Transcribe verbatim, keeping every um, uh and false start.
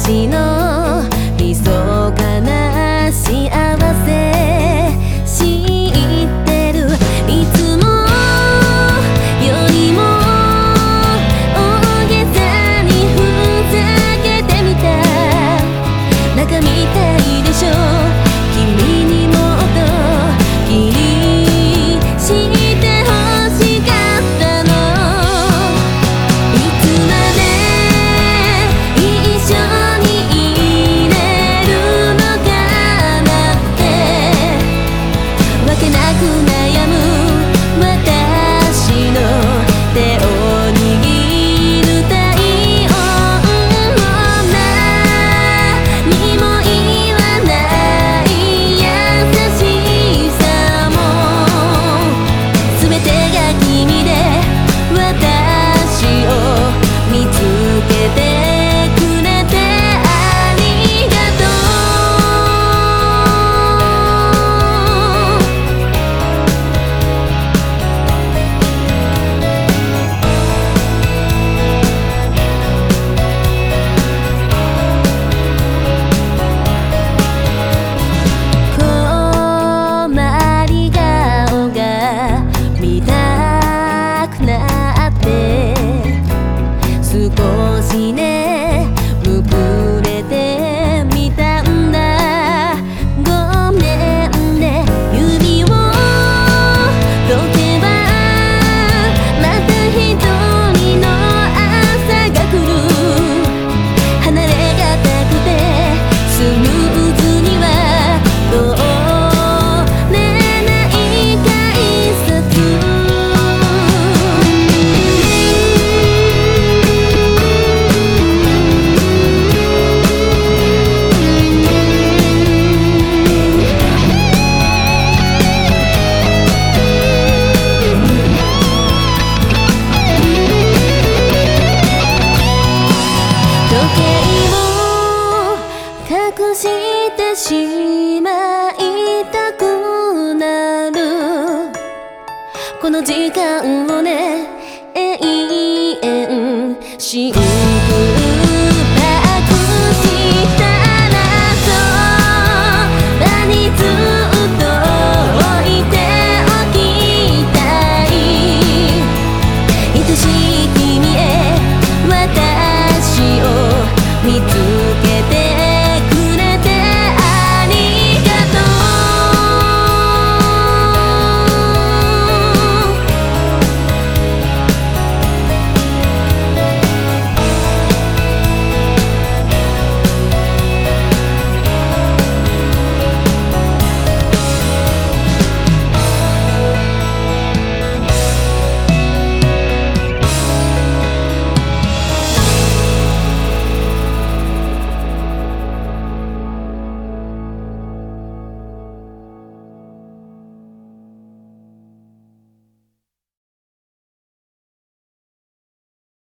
ちの密かな幸せ知ってるいつもよりも大げさにふざけてみたバカみたいでしょ君にもっと気にしてほしかったのいつまで一緒にいれるのかなってわけなく悩む私の手を握る太陽も何も言わない優しさも全てが君で私を見つけてくれてありがと困り顔が見たくなって少しねむくれてみたんだごめんね指を解けばまた一人の朝が来る離れがたくてスムーズには通れない改札時計を隠してしまいたくなるこの時間をね永遠信じ